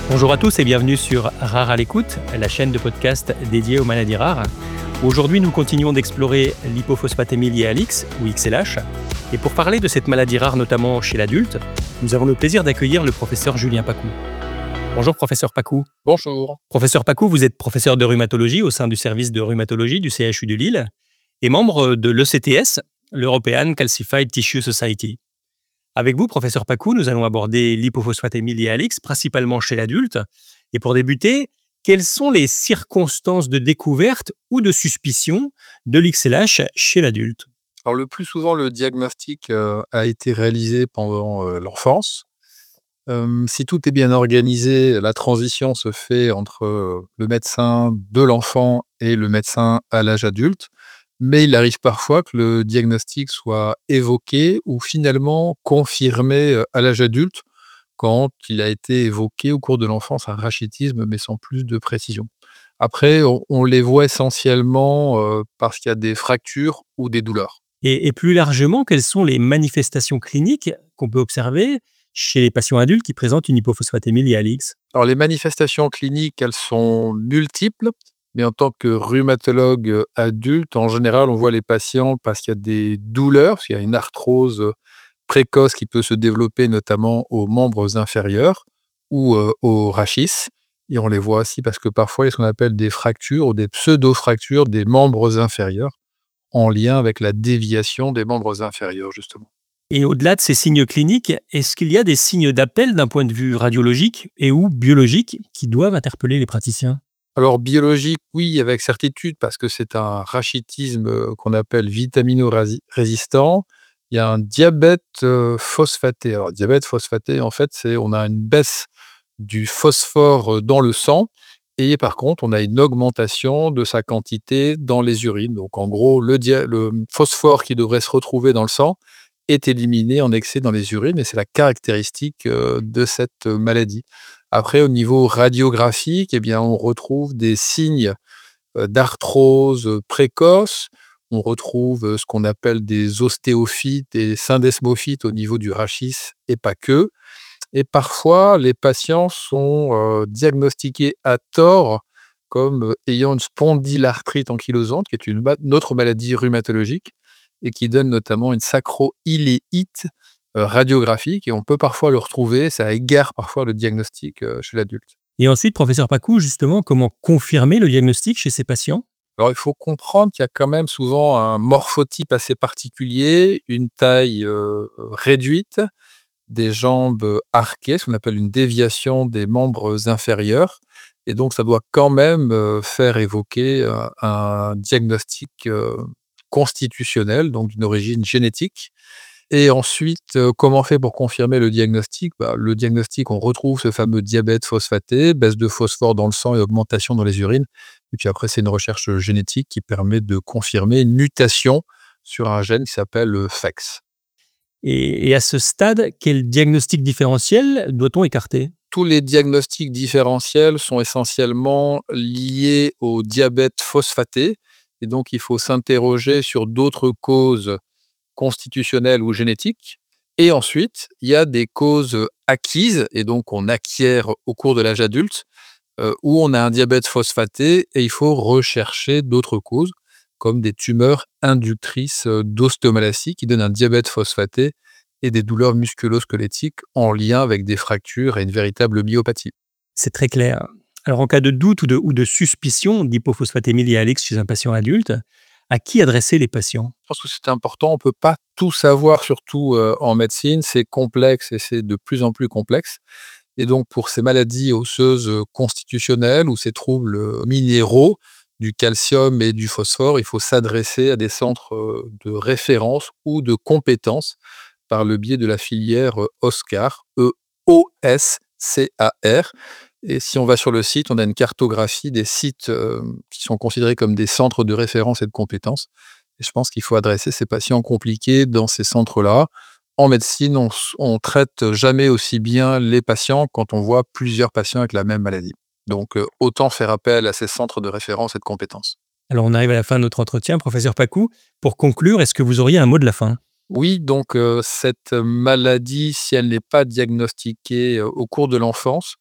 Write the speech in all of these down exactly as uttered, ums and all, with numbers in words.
Bonjour à tous et bienvenue sur Rare à l'écoute, la chaîne de podcast dédiée aux maladies rares. Aujourd'hui, nous continuons d'explorer l'hypophosphatémie liée à l'X, ou X L H. Et pour parler de cette maladie rare, notamment chez l'adulte, nous avons le plaisir d'accueillir le professeur Julien Pacou. Bonjour professeur Pacou. Bonjour. Professeur Pacou, vous êtes professeur de rhumatologie au sein du service de rhumatologie du C H U de Lille et membre de l'E C T S, l'European Calcified Tissue Society. Avec vous, professeur Pacou, nous allons aborder l'hypophosphatémie liée à l'X, principalement chez l'adulte. Et pour débuter, quelles sont les circonstances de découverte ou de suspicion de l'X L H chez l'adulte ? Alors le plus souvent, le diagnostic euh, a été réalisé pendant euh, l'enfance. Euh, si tout est bien organisé, la transition se fait entre euh, le médecin de l'enfant et le médecin à l'âge adulte. Mais il arrive parfois que le diagnostic soit évoqué ou finalement confirmé euh, à l'âge adulte quand il a été évoqué au cours de l'enfance, un rachitisme, mais sans plus de précision. Après, on, on les voit essentiellement euh, parce qu'il y a des fractures ou des douleurs. Et, et plus largement, quelles sont les manifestations cliniques qu'on peut observer chez les patients adultes qui présentent une hypophosphatémie liée à l'X ? Alors, les manifestations cliniques, elles sont multiples, mais en tant que rhumatologue euh, adulte, en général, on voit les patients parce qu'il y a des douleurs, parce qu'il y a une arthrose euh, précoce qui peut se développer notamment aux membres inférieurs ou euh, au rachis. Et on les voit aussi parce que parfois, il y a ce qu'on appelle des fractures ou des pseudo-fractures des membres inférieurs en lien avec la déviation des membres inférieurs, justement. Et au-delà de ces signes cliniques, est-ce qu'il y a des signes d'appel d'un point de vue radiologique et ou biologique qui doivent interpeller les praticiens ? Alors biologique, oui, avec certitude, parce que c'est un rachitisme euh, qu'on appelle vitamino-résistant. Il y a un diabète euh, phosphaté. Alors diabète phosphaté, en fait, c'est on a une baisse du phosphore euh, dans le sang et par contre, on a une augmentation de sa quantité dans les urines. Donc en gros, le, dia- le phosphore qui devrait se retrouver dans le sang est éliminé en excès dans les urines et c'est la caractéristique euh, de cette euh, maladie. Après, au niveau radiographique, eh bien, on retrouve des signes euh, d'arthrose euh, précoce. On retrouve euh, ce qu'on appelle des ostéophytes et syndesmophytes au niveau du rachis et pas que. Et parfois, les patients sont euh, diagnostiqués à tort comme euh, ayant une spondylarthrite ankylosante, qui est une, ma- une autre maladie rhumatologique et qui donne notamment une sacro-iléite euh, radiographique. Et on peut parfois le retrouver, ça égare parfois le diagnostic euh, chez l'adulte. Et ensuite, professeur Pacou, justement, comment confirmer le diagnostic chez ces patients ? Alors, il faut comprendre qu'il y a quand même souvent un morphotype assez particulier, une taille euh, réduite, des jambes arquées, ce qu'on appelle une déviation des membres inférieurs. Et donc, ça doit quand même euh, faire évoquer euh, un diagnostic euh, constitutionnel, donc d'une origine génétique. Et ensuite, euh, comment on fait pour confirmer le diagnostic ? Bah, le diagnostic, on retrouve ce fameux diabète phosphaté, baisse de phosphore dans le sang et augmentation dans les urines. Et puis après, c'est une recherche génétique qui permet de confirmer une mutation sur un gène qui s'appelle le F E X. Et, et à ce stade, quel diagnostic différentiel doit-on écarter ? Tous les diagnostics différentiels sont essentiellement liés au diabète phosphaté. Et donc, il faut s'interroger sur d'autres causes constitutionnelles ou génétiques. Et ensuite, il y a des causes acquises, et donc on acquiert au cours de l'âge adulte, euh, où on a un diabète phosphaté, et il faut rechercher d'autres causes, comme des tumeurs inductrices euh, d'ostéomalacie qui donnent un diabète phosphaté et des douleurs musculo-squelettiques en lien avec des fractures et une véritable myopathie. C'est très clair. Alors, en cas de doute ou de, ou de suspicion d'hypophosphatémie liée à l'X chez un patient adulte, à qui adresser les patients ? Je pense que c'est important, on ne peut pas tout savoir, surtout euh, en médecine, c'est complexe et c'est de plus en plus complexe. Et donc pour ces maladies osseuses euh, constitutionnelles ou ces troubles euh, minéraux du calcium et du phosphore, il faut s'adresser à des centres euh, de référence ou de compétences par le biais de la filière euh, OSCAR, E O S C A R. Et si on va sur le site, on a une cartographie des sites euh, qui sont considérés comme des centres de référence et de compétences. Et je pense qu'il faut adresser ces patients compliqués dans ces centres-là. En médecine, on s on traite jamais aussi bien les patients quand on voit plusieurs patients avec la même maladie. Donc, heu, autant faire appel à ces centres de référence et de compétences. Alors, on arrive à la fin de notre entretien, professeur Pacou. Pour conclure, est-ce que vous auriez un mot de la fin ? Oui, donc, heu, cette maladie, si elle n'est pas diagnostiquée, heu, au cours de l'enfance,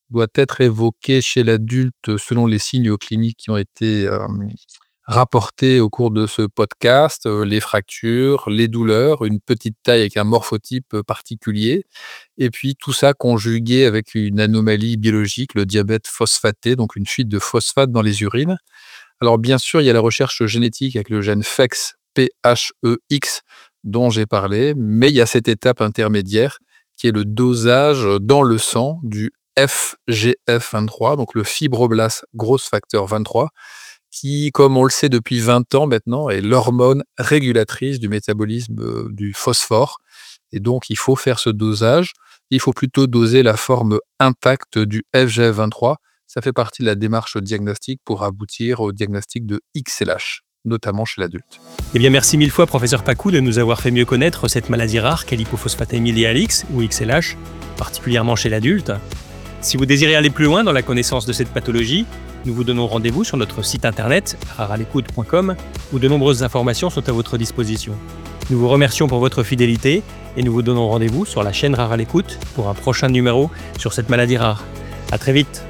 doit être évoqué chez l'adulte selon les signes cliniques qui ont été, hem, rapportés au cours de ce podcast, heu, les fractures, les douleurs, une petite taille avec un morphotype, heu, particulier et puis tout ça conjugué avec une anomalie biologique, le diabète phosphaté, donc une fuite de phosphate dans les urines. Alors bien sûr, il y a la recherche génétique avec le gène P H E X, P H E X, dont j'ai parlé, mais il y a cette étape intermédiaire qui est le dosage dans le sang du F G F vingt-trois, donc le fibroblast growth factor vingt-trois, qui, comme on le sait depuis vingt ans maintenant, est l'hormone régulatrice du métabolisme euh, du phosphore. Et donc, il faut faire ce dosage. Il faut plutôt doser la forme intacte du F G F vingt-trois. Ça fait partie de la démarche diagnostique pour aboutir au diagnostic de X L H, notamment chez l'adulte. Eh bien, merci mille fois, professeur Pacou, de nous avoir fait mieux connaître cette maladie rare qu'est l'hypophosphatémie liée à l'X, ou X L H, particulièrement chez l'adulte. Si vous désirez aller plus loin dans la connaissance de cette pathologie, nous vous donnons rendez-vous sur notre site internet rare à l'écoute point com où de nombreuses informations sont à votre disposition. Nous vous remercions pour votre fidélité et nous vous donnons rendez-vous sur la chaîne Rare à l'écoute pour un prochain numéro sur cette maladie rare. À très vite.